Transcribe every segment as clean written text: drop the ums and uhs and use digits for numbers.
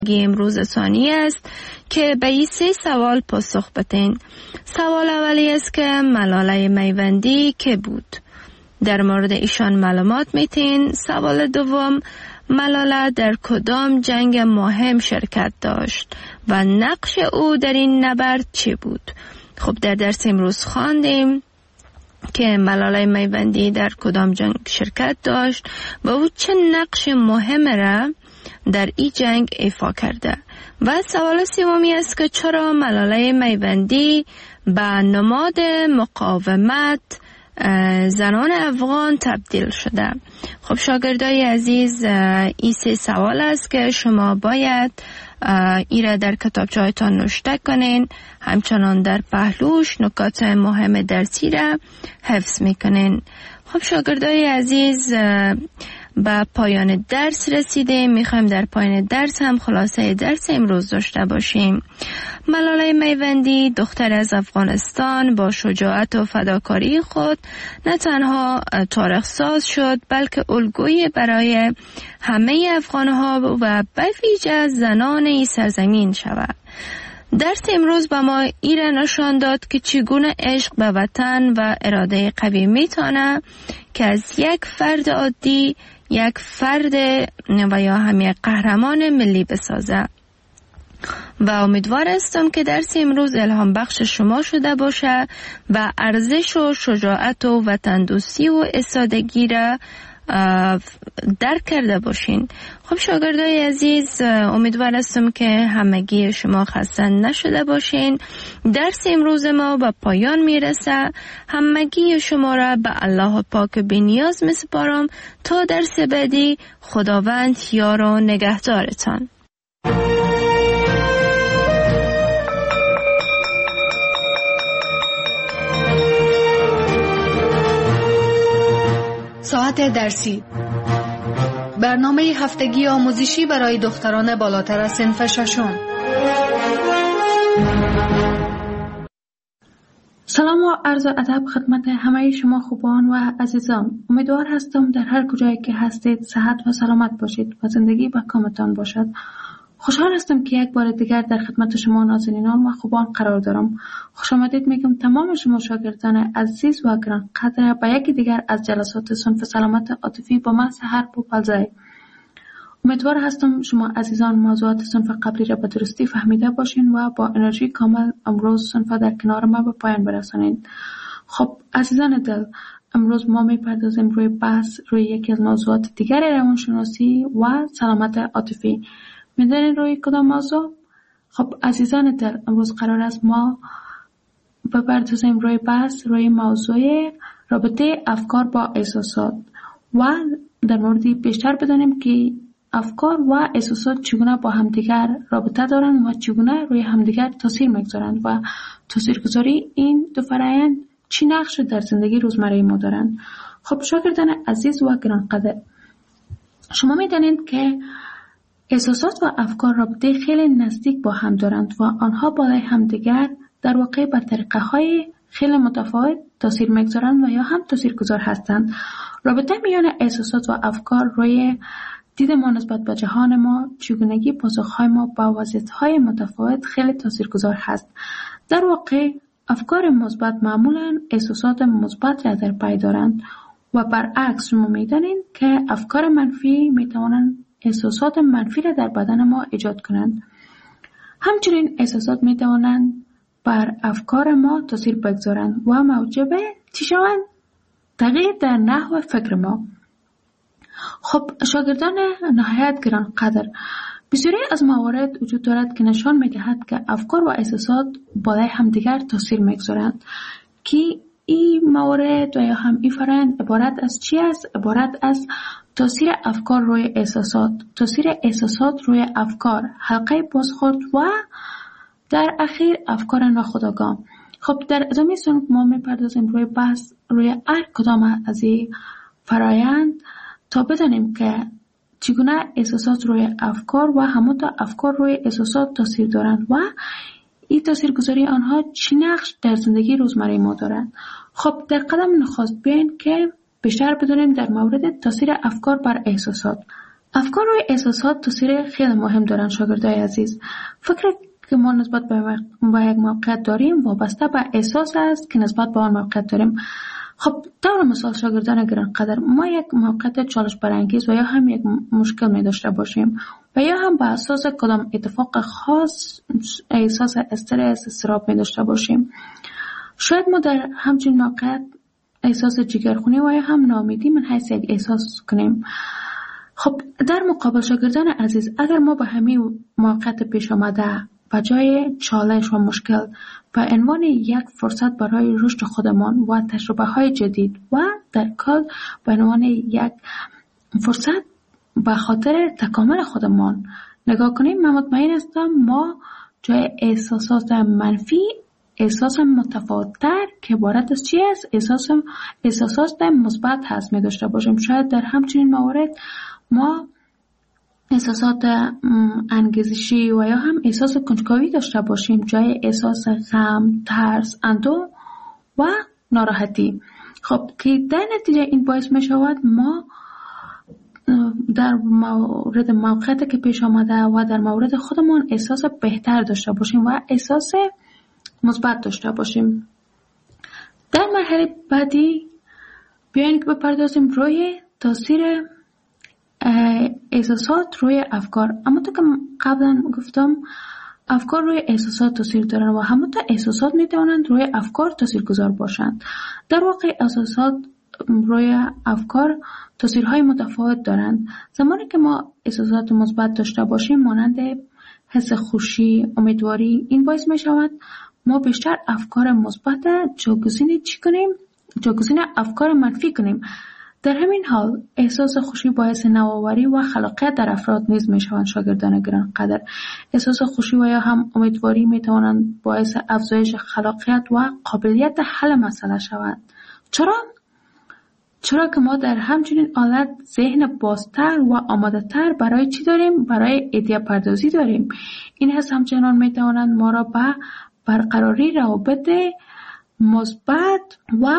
امروز ثانی است که به این 3 سوال پاسخ بدین. سوال اولی است که ملاله میوندی که بود؟ در مورد ایشان معلومات میتین. سوال دوم، ملاله در کدام جنگ مهم شرکت داشت و نقش او در این نبرد چی بود؟ خب در درس امروز خواندیم که ملاله میوندی در کدام جنگ شرکت داشت و او چه نقش مهم را در این جنگ ایفا کرده. و سوال سومی است که چرا ملاله میوندی به نماد مقاومت زنان افغان تبدیل شده؟ خب شاگردای عزیز، این 3 سوال است که شما باید ایره در کتابچه‌هایتان نوشته کنین، همچنان در پهلوش نکات مهم درسی را حفظ میکنین. خب شاگردای عزیز، به پایان درس رسیدیم. میخوایم در پایان درس هم خلاصه درس امروز داشته باشیم. ملاله میوندی دختر از افغانستان با شجاعت و فداکاری خود نه تنها تاریخ ساز شد، بلکه الگویی برای همه افغانها و به ویژه زنان این سرزمین شود. درس امروز به ما ایره نشان داد که چگونه عشق به وطن و اراده قوی میتونه که از یک فرد عادی یک فرد و یا هم یک قهرمان ملی بسازه. و امیدوار هستم که درس امروز الهام بخش شما شده باشه و ارزش و شجاعت و وطن دوستی و استادگی را درک کرده باشین. خب شاگردای عزیز، امیدوار هستم که همگی شما خسته نشده باشین. درس امروز ما به پایان میرسه. همگی شما را به الله پاک بی‌نیاز میسپارم تا درس بعدی. خداوند یار و نگهدارتان. ساعت درسی، برنامه هفتگی آموزشی برای دختران بالاتر از صنف 6. سلام و عرض ادب خدمت همه شما خوبان و عزیزان. امیدوار هستم در هر کجایی که هستید صحت و سلامت باشید و زندگی به کامتان باشد. خوشحال هستم که یک بار دیگر در خدمت شما نازنینان و خوبان قرار دارم. خوش آمدید میگم تمام شما شاگردان عزیز و گرانقدر به یکی دیگر از جلسات صنف سلامت عاطفی با من سحر پوپلزای. امیدوار هستم شما عزیزان موضوعات صنف قبلی را به درستی فهمیده باشین و با انرژی کامل امروز صنف در کنار ما به پایان برسانید. خب عزیزان دل، امروز ما میپردازیم روی بحث روی یکی از موضوعات دیگر روانشناسی و سلامت عاطفی. میدونین روی کدام موضوع؟ خب عزیزان دل، امروز قرار است ما بپردازیم روی بحث روی موضوع رابطه افکار با احساسات و در موردی بیشتر بدانیم که افکار و احساسات چگونه با همدیگر رابطه دارند و چگونه روی همدیگر تاثیر میگذارند و تاثیرگذاری این دو فرآیند چی نقش در زندگی روزمره ما دارند. خب شاگردان عزیز و گرانقدر، شما میدانید که احساسات و افکار رابطه خیلی نزدیک با هم دارند و آنها بالای همدیگر در واقع به طریقه‌های خیلی متفاوت تاثیر میگذارند و یا هم تاثیرگذار هستند. رابطه میان احساسات و افکار روی دید ما نسبت به جهان ما، چگونگی پاسخهای ما با وضعیت‌های متفاوت خیلی تاثیرگذار هست. در واقع افکار مثبت معمولاً احساسات مثبت را در پی دارند و برعکس شما می‌دانید که افکار منفی می‌توانند احساسات منفی را در بدن ما ایجاد کنند. همچنین احساسات می‌توانند بر افکار ما تاثیر بگذارند و موجب چی شوند؟ تغییر در نحو فکر ما. خب شاگردان نهایت گرانقدر، بسیاری از موارد وجود دارد که نشان می‌دهد که افکار و احساسات بالای همدیگر تاثیر می‌گذارند. که این موارد و یا هم این فرآیند عبارت از چی است؟ عبارت از تاثیر افکار روی احساسات، تاثیر احساسات روی افکار، حلقه بازخورد و در اخیر افکار ناخودآگاه. خب در ادامه صنف ما میپردازیم روی بحث روی هر کدام از این فرآیند تا بدانیم که چگونه احساسات روی افکار و همانطور افکار روی احساسات تاثیر دارند و این تاثیرگذاری آنها چی نقش در زندگی روزمره ما دارند. خب در قدم نخست بیاین که بیشتر بدونیم در مورد تاثیر افکار بر احساسات. افکار و احساسات تاثیر خیلی مهم دارن شاگردای عزیز. فکر که ما نسبت به یک موقعیت داریم وابسته به احساس است که نسبت به آن موقعیت داریم. خب طور مثال شاگردان گرانقدر، ما یک موقعیت چالش برانگیز و یا هم یک مشکل می داشته باشیم و یا هم به اساس کدام اتفاق خاص احساس استرس، اضطراب می داشته باشیم. شاید ما در همچین موقعیت احساس جگرخونی و یا هم ناامیدی من حیث یک احساس کنیم. خب در مقابل شاگردان عزیز، اگر ما به همین موقعیت پیش آمده و جای چالش و مشکل به عنوان یک فرصت برای رشد خودمان و تجربه های جدید و در کل به عنوان یک فرصت به خاطر تکامل خودمان نگاه کنیم، من مطمئن هستم ما جای احساسات منفی احساس متفاوت‌تر که عبارت از چی است؟ احساسات مثبت هست می داشته باشیم. شاید در همچنین موارد ما احساسات انگیزشی و یا هم احساس کنجکاوی داشته باشیم جای احساس غم، ترس، اندوه و ناراحتی. خب که در نتیجه این باعث می شود ما در مورد موقعیتی که پیش آمده و در مورد خودمون احساس بهتر داشته باشیم و احساس مثبت داشته باشیم. در مرحله بعدی بیاین که بپردازیم روی تاثیر احساسات روی افکار. اما تو که قبلا گفتم افکار روی احساسات تاثیر دارن و همونطور احساسات میتونن روی افکار تاثیرگذار باشند. در واقع احساسات روی افکار تاثیرهای متفاوت دارند. زمانی که ما احساسات مثبت داشته باشیم مانند حس خوشی، امیدواری، این باعث می شود ما بیشتر افکار مثبت جایگزین افکار منفی کنیم. در همین حال احساس خوشی باعث نوآوری و خلاقیت در افراد نیز می شوند. شاگردان گرانقدر، احساس خوشی و یا هم امیدواری می توانند باعث افزایش خلاقیت و قابلیت حل مسئله شوند. چرا که ما در همچنین حالت ذهن بازتر و آماده تر برای چی داریم؟ برای ایده پردازی داریم. این حس همچنان می توانند ما را به برقراری روابط مثبت و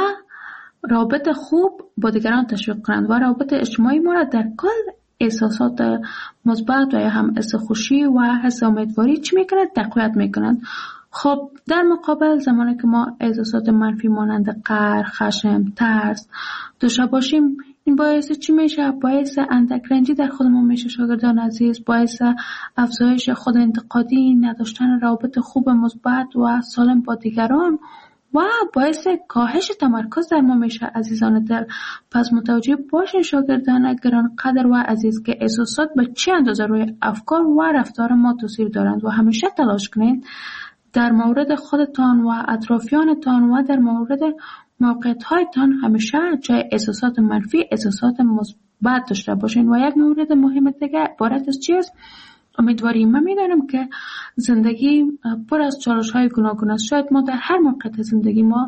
روابط خوب با دیگران تشویق کنند و روابط اجتماعی ما را در کل احساسات مثبت و یا هم حس خوشی و حس امیدواری چی میکنند؟ تقویت میکنند. خب در مقابل زمانی که ما احساسات منفی مانند قهر، خشم، ترس داشته باشیم، این باعث چی میشه؟ باعث اندک رنجی در خودمون میشه شاگردان عزیز، باعث افزایش خود انتقادی، نداشتن روابط خوب مثبت و سالم با دیگران و باعث کاهش تمرکز در ما میشه. عزیزان دل، پس متوجه باشین شاگردان گرانقدر و عزیز که احساسات به چه اندازه روی افکار و رفتار ما تاثیر دارند و همیشه تلاش کنید در مورد خودتان و اطرافیانتان و در مورد موقعیت‌هایتان همیشه جای احساسات منفی احساسات مثبت داشته باشین. و یک مورد مهم دیگه عبارت از چیست؟ امیدواری. من میدانم که زندگی پر از چالش‌های گوناگون است. شاید ما در هر موقعیت زندگی ما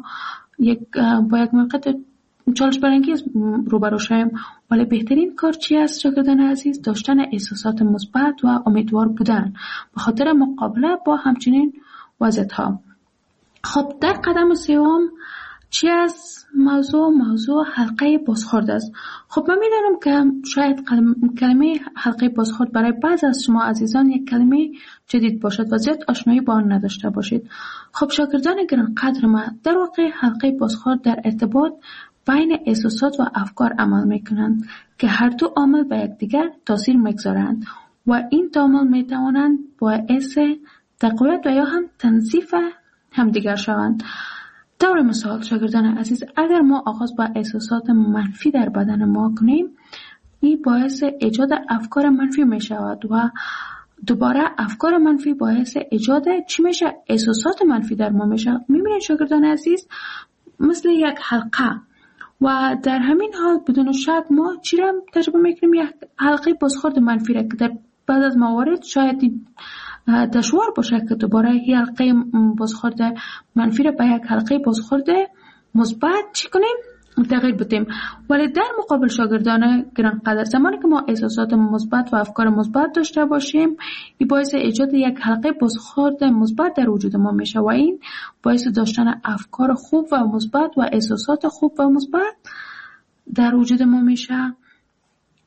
با یک موقعیت چالش برانگیز روبرو شویم، ولی بهترین کار چی است شاگردان عزیز؟ داشتن احساسات مثبت و امیدوار بودن به خاطر مقابله با همچنین وضعیت‌ها. خب در قدم سوم چی است؟ موضوع حلقه بازخورد است. خب من میدانم که شاید کلمه حلقه بازخورد برای بعض از شما عزیزان یک کلمه جدید باشد و زیاد آشنایی با آن نداشته باشید. خب شاگردان گرانقدر من، در واقع حلقه بازخورد در ارتباط بین احساسات و افکار عمل میکنند که هر دو عامل به یکدیگر تاثیر میگذارند و این دو عامل میتوانند باعث تقویت و یا هم تنظیف همدیگر شوند. طور مثال شاگردان عزیز، اگر ما آغاز با احساسات منفی در بدن ما کنیم، این باعث ایجاد افکار منفی می شود و دوباره افکار منفی باعث ایجاد چی میشه؟ احساسات منفی در ما میشه. میبینید شاگردان عزیز مثل یک حلقه و در همین حال بدون شک ما چی را تجربه میکنیم؟ یک حلقه بازخورد منفی را که در بعض از موارد شاید دشوار باشه که دوباره یک حلقه بازخورد منفی را به یک حلقه بازخورد مثبت چی کنیم؟ تغییر بدیم. ولی در مقابل شاگردان گرانقدر، زمانی که ما احساسات مثبت و افکار مثبت داشته باشیم، این باعث ایجاد یک حلقه بازخورد مثبت در وجود ما میشه و این باعث داشتن افکار خوب و مثبت و احساسات خوب و مثبت در وجود ما میشه.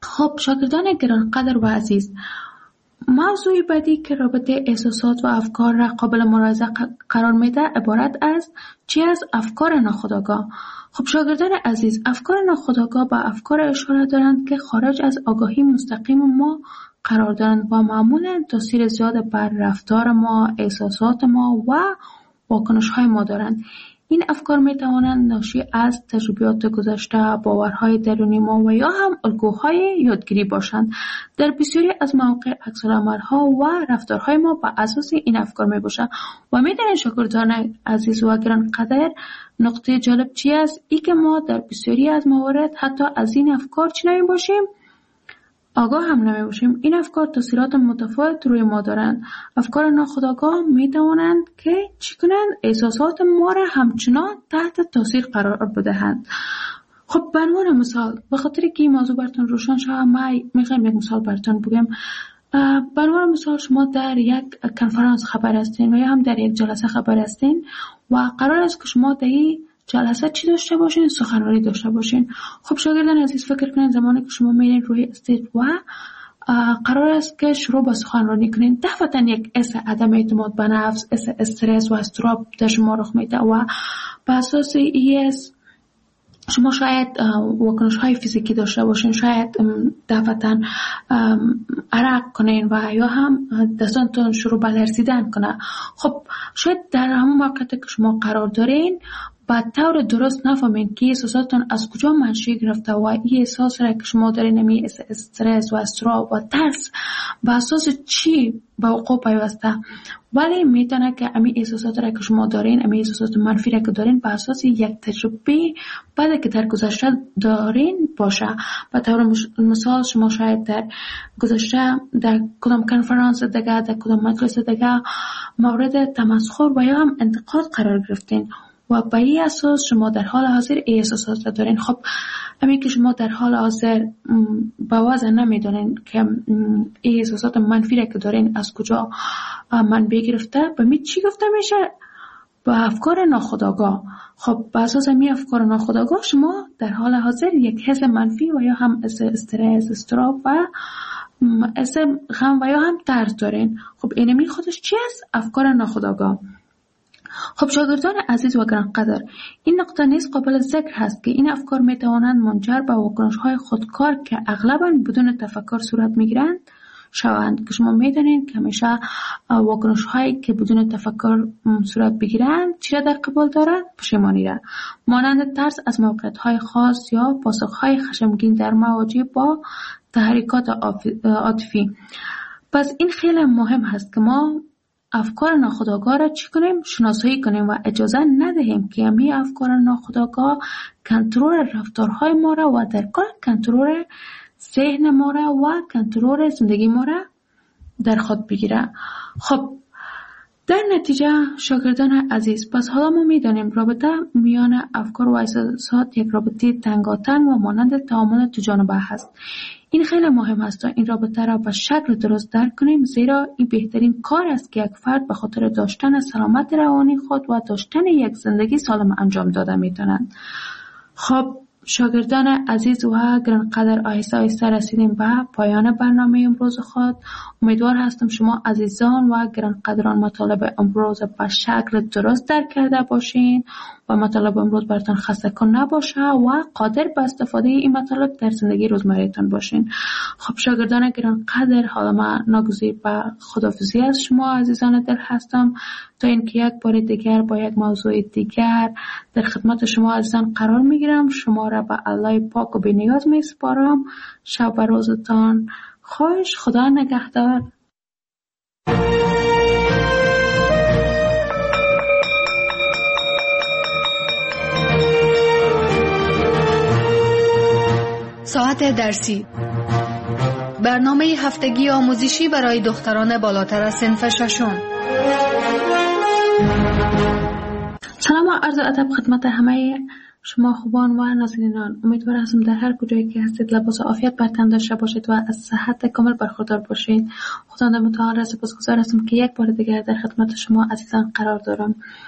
خب شاگردان گرانقدر و عزیز، موضوع بعدی که رابطه احساسات و افکار را قابل ملاحظه قرار میده عبارت از چی از افکار ناخودآگاه. خب شاگردان عزیز، افکار ناخودآگاه به افکار اشاره دارند که خارج از آگاهی مستقیم ما قرار دارند و معمولا تاثیر زیاد بر رفتار ما، احساسات ما و واکنش های ما دارند. این افکار می توانند ناشی از تجربیات گذشته، باورهای درونی ما و یا هم الگوهای یادگیری باشند. در بسیاری از مواقع عکس‌العمل‌ها و رفتارهای ما بر اساس این افکار می باشند و می دانید شاگردان عزیز و گرانقدر، نقطه جالب چی است؟ ای که ما در بسیاری از موارد حتی از این افکار چی نمی باشیم؟ آگاه هم نمی باشیم. این افکار تاثیرات متفاوت روی ما دارند. افکار ناخودآگاه می توانند که چی کنند؟ احساسات ما را همچنان تحت تاثیر قرار بدهند. خب به عنوان مثال، به خاطر که این موضوع براتون روشن شد، ما میخوایم یک مثال براتون بگم. به عنوان مثال، شما در یک کنفرانس خبر هستین و یا هم در یک جلسه خبر هستین و قرار است که شما در جلسه چی داشته باشین؟ سخنرانی داشته باشین. خب شاگردان عزیز، فکر کنین زمانی که شما میرین روی استیج و قرار است که شروع با سخنرانی کنین، دفعتا یک حس عدم اعتماد به نفس، حس استرس و اضطراب در شما رخ میده و به اساس این شما شاید واکنش های فیزیکی داشته باشین، شاید دفعتا عرق کنین و یا هم دستانتون شروع به لرزیدن کنه. خب شاید در همون موقعیت که شما قرار دارین با طور درست نفهمین که احساساتون از کجا منشأ گرفته و این احساس را که شما دارین، همین استرس و اضطراب و ترس به اساس چی به وقوع پیوسته، ولی میتونه که همین احساسات را که شما دارین، همین احساسات منفی را که دارین به اساس یک تجربه بعد که در گذشته دارین باشه. به طور مثال شما شاید در گذشته در کدام کنفرانس دیگه، در کدام مجلس دیگه مورد تمسخر و یا هم انتقاد قرار گرفتین و به این اساس شما در حال حاضر احساسات را دارین. خب همین که شما در حال حاضر با وضع نمیدونین که احساسات منفی را که دارین از کجا منبع گرفته، به می چی گفته میشه؟ با افکار ناخودآگاه. خب به اساس همین افکار ناخودآگاه شما در حال حاضر یک حس منفی و یا هم استرس، اضطراب و حس غم و یا هم ترس دارین. خب اینمی خودش چی است؟ افکار ناخودآگاه. خب شاگردان عزیز و گرانقدر، این نقطه نیز قابل ذکر هست که این افکار می توانند منجر به واکنش‌های خودکار که اغلباً بدون تفکر صورت می‌گیرند شوند. که شما می‌دانید که همیشه واکنش‌هایی که بدون تفکر صورت بگیرند چی را در قبال دارند؟ پشیمانی را، مانند ترس از موقعیت‌های خاص یا پاسخ‌های خشمگین در مواجه با تحریکات عاطفی. پس این خیلی مهم هست که ما افکار ناخودآگاه را چی کنیم؟ شناسایی کنیم و اجازه ندهیم که همین افکار ناخودآگاه کنترل رفتارهای ما را و در کل کنترل ذهن ما را و کنترل زندگی ما را در خود بگیره. خب در نتیجه شاگردان عزیز، پس حالا ما میدانیم رابطه میان افکار و احساسات یک رابطه تنگاتنگ و مانند تعامل دو جانبه هست. این خیلی مهم است تا این رابطه را به شکل درست درک کنیم، زیرا این بهترین کار است که یک فرد به خاطر داشتن سلامت روانی خود و داشتن یک زندگی سالم انجام داده میتونند. خب شاگردان عزیز و گرانقدر، آهسته آهسته رسیدیم به پایان برنامه امروز خود. امیدوار هستم شما عزیزان و گرانقدران مطالب امروز به شکل درست درک کرده باشین و مطالب امروز براتون خسته کن نباشه و قادر به استفاده این مطالب در زندگی روزمره‌تان باشین. خب شاگردان گرانقدر، حالا من ناگزیر به خداحافظی از شما عزیزان دل هستم تا اینکه یک بار دیگر با یک موضوع دیگر در خدمت شما عزیزان قرار میگیرم. شما را به الله پاک و بی‌نیاز میسپارم. شب و روزتان خوش. خدا نگهدار. ساعت درسی، برنامه هفتگی آموزشی برای دختران بالاتر از صنف ششم. سلام و عرض ادب خدمت همه شما خوبان و نازنینان. امیدوار هستم در هر کجایی که هستید لباس عافیت بر تن داشته باشید و از صحت کامل برخوردار باشید. خداوند متعال را سپاسگزار هستم که یک بار دیگر در خدمت شما عزیزان قرار دارم.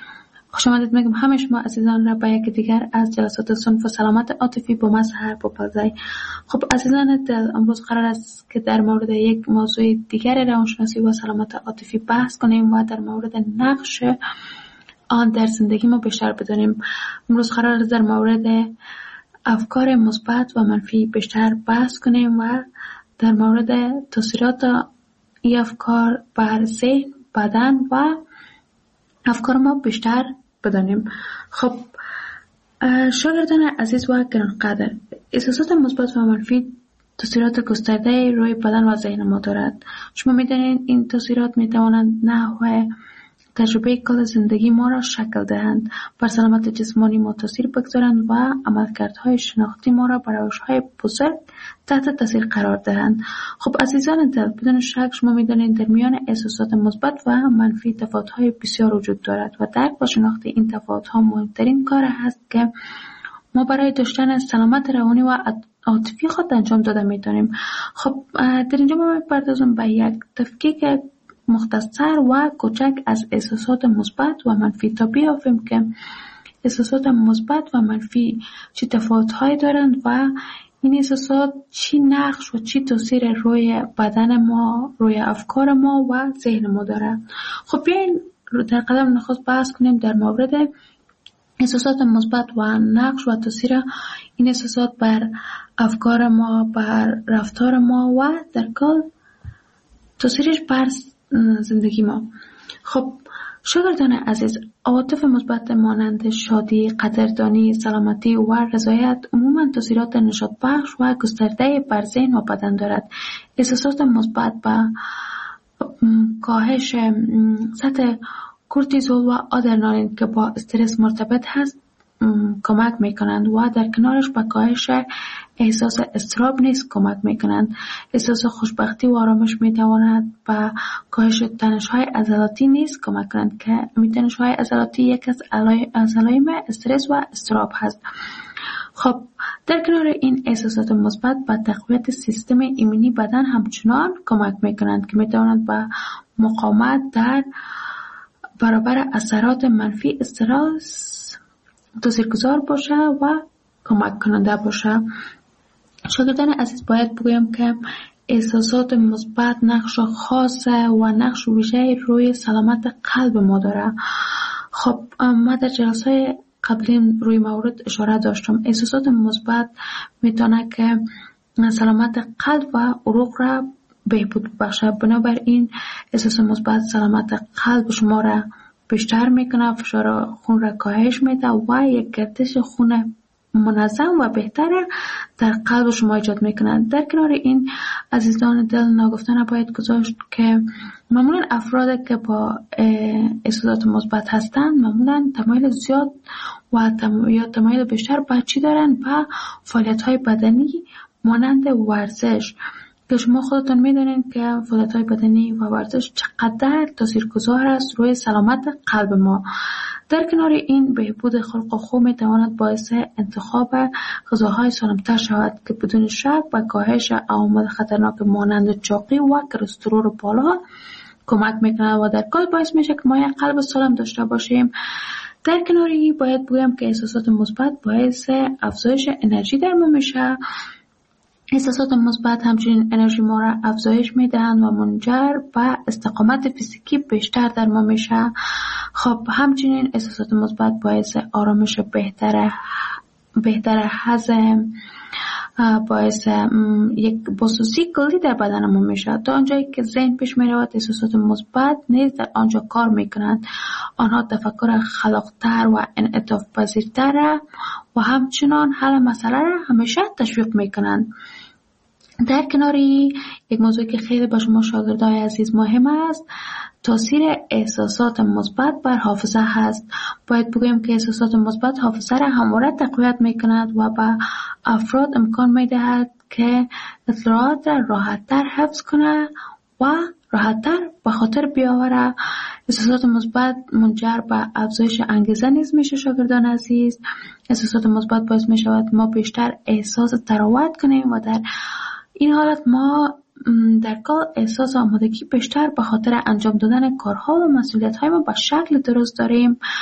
خوش آمدید میگم همه شما عزیزان را به یک دیگر از جلسات صنف سلامت عاطفی با مظهر بپذیرید. خب عزیزان دل، امروز قرار است که در مورد یک موضوع دیگر روانشناسی و سلامت عاطفی بحث کنیم و در مورد نقش آن در زندگی ما بیشتر بدانیم. امروز قرار است در مورد افکار مثبت و منفی بیشتر بحث کنیم و در مورد تاثیرات این افکار بر ذهن، بدن و افکار ما بیشتر بدانیم. خب شاگردان عزیز و گرانقدر، احساسات مثبت و منفی تاثیرات گسترده روی بدن و ذهن ما دارد. شما می‌دانید این تاثیرات می‌توانند نحو تجربه کل زندگی ما را شکل دهند، بر سلامت جسمانی ما تاثیر بگذارند و عملکردهای شناختی ما را بر روش‌های بزرگ تحت تاثیر قرار دهند. خب عزیزان دل، بدون شک شما می‌دانید در میان احساسات مثبت و منفی تفاوت‌های بسیار وجود دارد و درک و شناخت این تفاوت‌ها مهمترین کار است که ما برای داشتن سلامت روانی و عاطفی خود انجام داده می‌دانیم. خب در اینجا ما می‌پردازم به یک تفکیک مختصر و کوچک از احساسات مثبت و منفی تا بیافیم که احساسات مثبت و منفی چه تفاوت‌هایی دارند و این احساسات چی نقش و چی تاثیر روی بدن ما، روی افکار ما و ذهن ما دارد. خب بیاین در قدم نخست بحث کنیم در مورد احساسات مثبت و نقش و تاثیر این احساسات بر افکار ما، بر رفتار ما و در کل تاثیرش بر زندگی ما. خب شاگردان عزیز، عواطف مثبت مانند شادی، قدردانی، سلامتی و رضایت عموما تاثیرات نشاط بخش و گسترده بر ذهن و بدن دارد. احساسات مثبت با کاهش سطح کورتیزول و آدرنالین که با استرس مرتبط هست کمک میکنند و در کنارش به کاهش احساس اضطراب نیز کمک میکنند. احساس خوشبختی و آرامش میتواند به کاهش تنش‌های عضلاتی نیز کمک کنند که تنش‌های عضلاتی یک از علائم استرس و اضطراب هست. خب در کنار این احساسات مثبت به تقویت سیستم ایمنی بدن همچنان کمک میکنند که میتواند به مقاومت در برابر اثرات منفی استرس تاثیرگذار باشه و کمک کننده باشه. شاگردان عزیز باید بگویم که احساسات مثبت نقش خاص و نقش ویژه روی سلامت قلب ما داره. خب ما در جلسه قبلی روی مورد اشاره داشتم. احساسات مثبت میتونه که سلامت قلب و عروق را بهبود بخشه. بنابراین احساس مثبت سلامت قلب شما را بیشتر میکنه، فشار خون را کاهش میده و یک گردش خون منظم و بهتر در قلب شما ایجاد میکنه. در کنار این عزیزان دل، ناگفتن باید گذاشت که معمولا افراد که با احساسات مثبت هستند معمولا تمایل زیاد و یا تمایل بیشتر به چی دارن؟ به فعالیت های بدنی مانند ورزش، که شما خودتون میدونید که فعالیت‌های بدنی و ورزش چقدر تاثیرگذار است روی سلامت قلب ما. در کنار این بهبود خلق و خو میتواند باعث انتخاب غذاهای سالم‌تر شود که بدون شک به کاهش عوامل خطرناک مانند چاقی و کلسترول بالا کمک میکنه و در کل باعث میشه که ما یک قلب سالم داشته باشیم. در کنار این باید بگویم که احساسات مثبت باعث افزایش انرژی در ما میشه. احساسات مثبت همچنین انرژی ما را افزایش میدهند و منجر به استقامت فیزیکی بیشتر در ما میشه. خب همچنین احساسات مثبت باعث آرامش بهتر هضم، باعث یک بازسازی کلی در بدن ما میشه. تا آنجایی که ذهن پیش میرود، احساسات مثبت نیز در آنجا کار میکنند. آنها تفکر خلاقتر و انعطاف پذیرتر و همچنان حل مسئله را همیشه تشویق میکنند. در کناری یک موضوع که خیلی با شما شاگردای عزیز مهم است، تاثیر احساسات مثبت بر حافظه هست. باید بگویم که احساسات مثبت حافظه را همواره تقویت میکند و به افراد امکان میدهد که اطلاعات را راحت‌تر حفظ کنه و راحت‌تر به خاطر بیاوره. احساسات مثبت منجر به افزایش انگیزه نیز میشه. شاگردان عزیز، احساسات مثبت باعث میشود ما بیشتر احساس تراوت کنیم و در این حالت ما در کار احساس آمادگی بیشتر به خاطر انجام دادن کارها و مسئولیت‌های ما به شکل درست داریم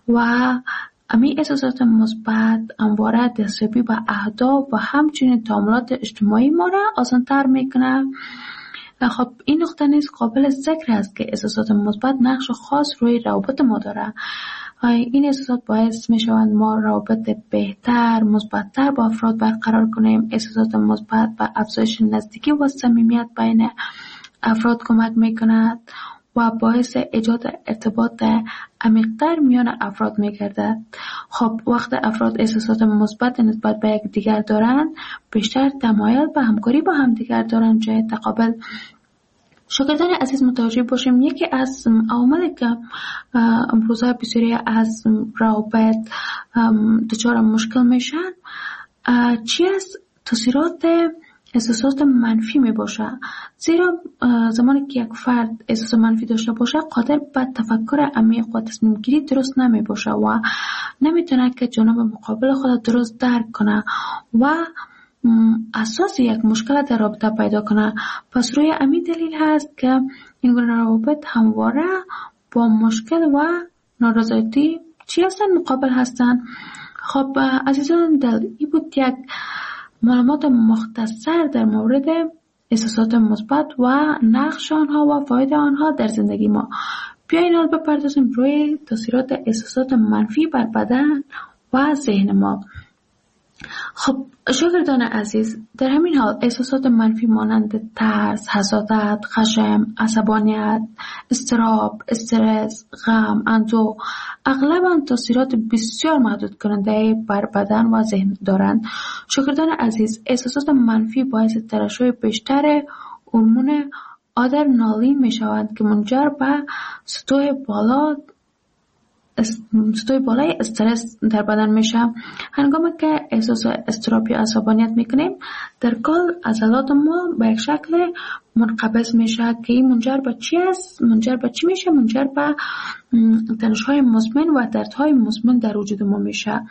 و امی احساسات مثبت همواره دستیابی به اهداف و همچنین تعاملات اجتماعی ما را آسان‌تر میکنه. خب این نقطه نیز قابل ذکر است که احساسات مثبت نقش خاص روی روابط ما داره. این احساسات باعث می شوند ما روابط بهتر، مثبت‌تر با افراد برقرار کنیم. احساسات مثبت به افزایش نزدیکی و صمیمیت بین افراد کمک می کند و باعث ایجاد ارتباط عمیق‌تر میان افراد می گردد. خب وقت افراد احساسات مثبت نسبت به یک دیگر دارند، بیشتر تمایل به همکاری با هم دیگر دارند جای تقابل. شاگردان عزیز متوجه باشیم یکی از عواملی که امروزها بسیاری از روابط دچار مشکل میشن چی است؟ تاثیرات احساسات منفی می باشه. زیرا زمانی که یک فرد احساس منفی داشته باشه قادر به تفکر عمیق و تصمیم گیری درست نمی باشه و نمیتونه که جانب مقابل خود درست درک کنه و اساس یک مشکل در رابطه پیدا کنه. پس روی همین دلیل هست که این گونه روابط همواره با مشکل و نارضایتی چی هستن؟ مقابل هستن. خب عزیزان دل این بود یک معلومات مختصر در مورد احساسات مثبت و نقش آنها و فاید آنها در زندگی ما. بیایید حال بپردازیم روی تاثیرات احساسات منفی بر بدن و ذهن ما. خب شاگردان عزیز، در همین حال احساسات منفی مانند ترس، حسادت، خشم، عصبانیت، اضطراب، استرس، غم، اندوه اغلباً تاثیرات بسیار محدود کننده بر بدن و ذهن دارند. شاگردان عزیز، احساسات منفی باعث ترشح بیشتر هورمون آدرنالین می شوند که منجر به سطوح بالای استرس در بدن میشه. هنگامی که احساس اضطراب یا عصبانیت میکنیم در کل عضلات ما به یک شکل منقبض میشه که این منجر به چی است؟ منجر به تنش‌های مزمن و دردهای مزمن در وجود ما میشه.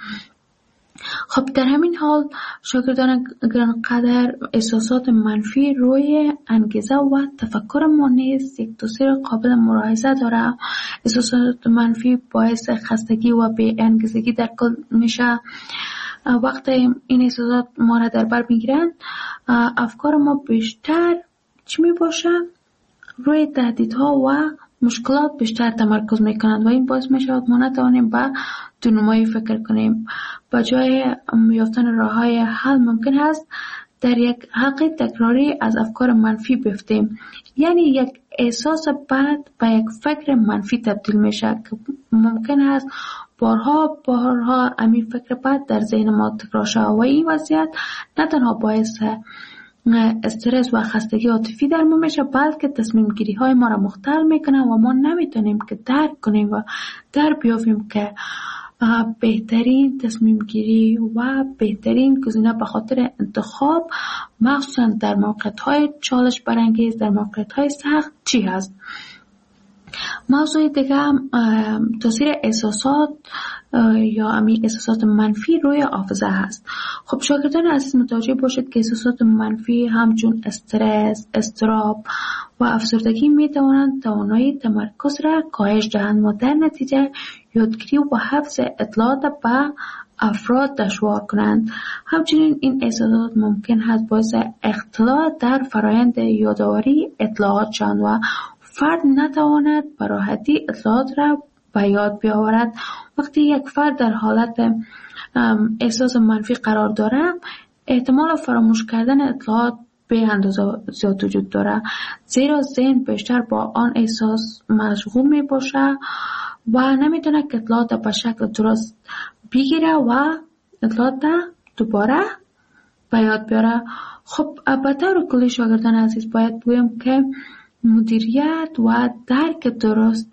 خب در همین حال شاگردان گرانقدر احساسات منفی روی انگیزه و تفکر ما نیز یک تاثیر قابل ملاحظه داره. احساسات منفی باعث خستگی و بی انگیزگی در کل میشه. وقتی این احساسات ما را در بر میگیرند افکار ما بیشتر چی می باشه؟ روی تهدیدها و مشکلات بیشتر تمرکز میکنند و این باعث میشود ما نتوانیم به دونمایی فکر کنیم. با جای یافتن راههای حل ممکن است در یک حلقه تکراری از افکار منفی بیفتیم. یعنی یک احساس بد به یک فکر منفی تبدیل میشه که ممکن است بارها همین فکر بد در ذهن ما تکرار شود و این وضعیت نه تنها باعث استرس و خستگی عاطفی در ما میشه بلکه تصمیم گیری های ما را مختل میکنه و ما نمیتونیم که درک کنیم و در بیافیم که بهترین تصمیم گیری و بهترین گزینه به خاطر انتخاب مخصوصا در موقعیت های چالش برانگیز، در موقعیت های سخت چی هست. موضوع دیگه تاثیر احساسات یا امی احساسات منفی روی حافظه هست. خب شاگردان عزیز متوجه باشید که احساسات منفی همچون استرس، اضطراب و افسردگی می توانند توانایی تمرکز را کاهش دهند و در نتیجه یادگیری و حفظ اطلاعات به افراد دشوار کنند. همچنین این احساسات ممکن است باعث اختلال در فرایند یادآوری اطلاعات شوند و فرد نتواند به راحتی اطلاعات را به یاد بیاورد. وقتی یک فرد در حالت احساس منفی قرار دارد احتمال فراموش کردن اطلاعات به اندازه زیاد وجود دارد، زیرا ذهن بیشتر با آن احساس مشغول می باشه و نمیتونه که اطلاعات به شکل درست بگیره و اطلاعات دوباره به یاد بیاره. خب به طور کلی شاگردان عزیز باید بگویم که مدیریت و درک درست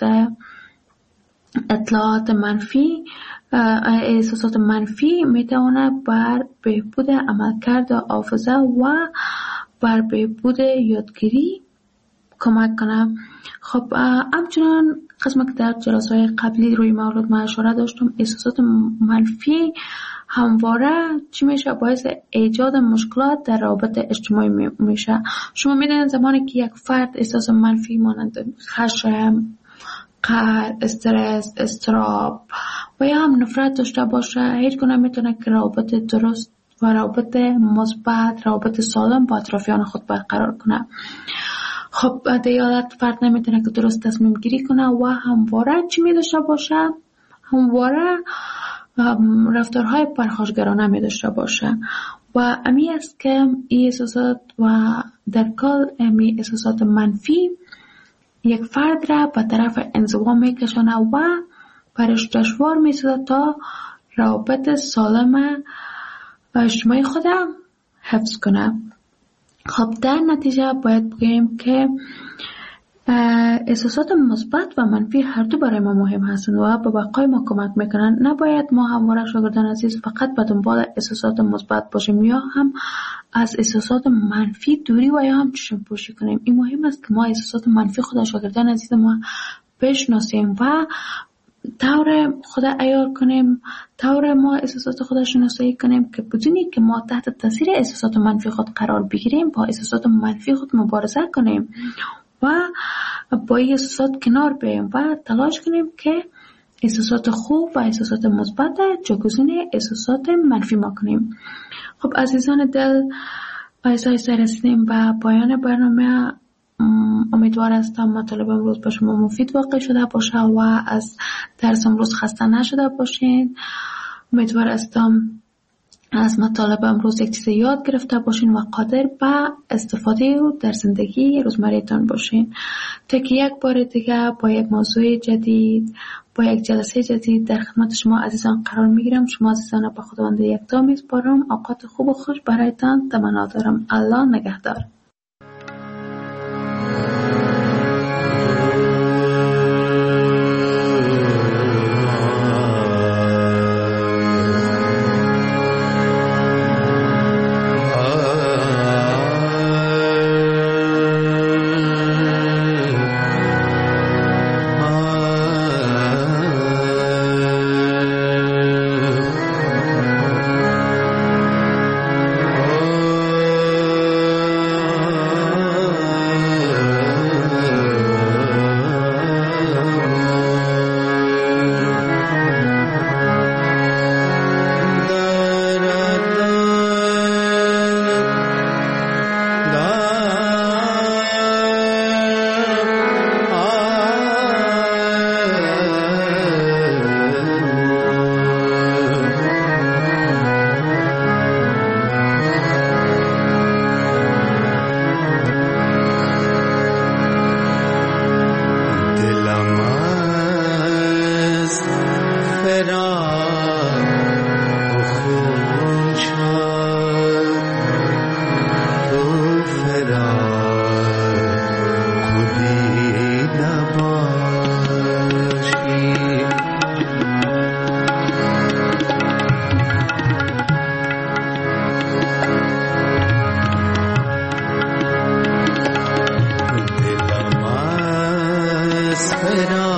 اطلاعات منفی، احساسات منفی میتواند بر بهبود عملکرد حافظه و بر بهبود یادگیری کمک کنه. خب همچنان قسمی که در جلسه‌های قبلی روی موضوع ما اشاره داشتم، احساسات منفی همواره چی میشه؟ باعث ایجاد مشکلات در روابط اجتماعی میشه. شما میدونید زمانی که یک فرد احساس منفی مانند خشم، قهر، استرس، اضطراب و یا هم نفرت داشته باشه، هیچ گونه میتونه که رابط درست و رابط مثبت، رابط سالم با اطرافیان خود برقرار کنه. خب دیالت فرد نمیتونه که درست تصمیم گیری کنه و همواره چی می داشته باشه؟ همواره رفتارهای پرخاشگرانه می داشته باشه و امی است که این احساسات و در کل امی احساسات منفی یک فرد را به طرف انزوا می کشانه و برش دشوار می سازه تا رابط سالم اجتماعی خودم حفظ کنه. خب در نتیجه باید بگیم که احساسات مثبت و منفی هر دو برای ما مهم هستند و به بقای ما کمک میکنن. نباید ما همواره شاگردان عزیز فقط به دنبال احساسات مثبت باشیم یا هم از احساسات منفی دوری و یا هم چشم پوشی کنیم. این مهم است که ما احساسات منفی خود شاگردان عزیز ما بشناسیم و طور خود عیار کنیم، طور ما احساسات خود شناسایی کنیم که بدونی که ما تحت تاثیر احساسات منفی خود قرار بگیریم، با احساسات منفی خود مبارزه کنیم و با این احساسات کنار بیاییم و تلاش کنیم که احساسات خوب و احساسات مثبت جایگزین احساسات منفی ما کنیم. خب عزیزان دل، آیسته رسیدیم به پایان برنامه. امیدوار هستم مطالب امروز به شما مفید واقع شده باشه و از درس امروز خسته نشده باشین. امیدوار هستم از مطالب امروز یک چیز یاد گرفته باشین و قادر به استفاده او در زندگی روزمره‌تان باشین. تا که یک بار دیگه با یک موضوع جدید، با یک جلسه جدید در خدمت شما عزیزان قرار میگیرم. شما عزیزان به خداوند یکتا میسپارم. اوقات خوب و خوش برایتان تمنا دارم. الله نگهدار. Espera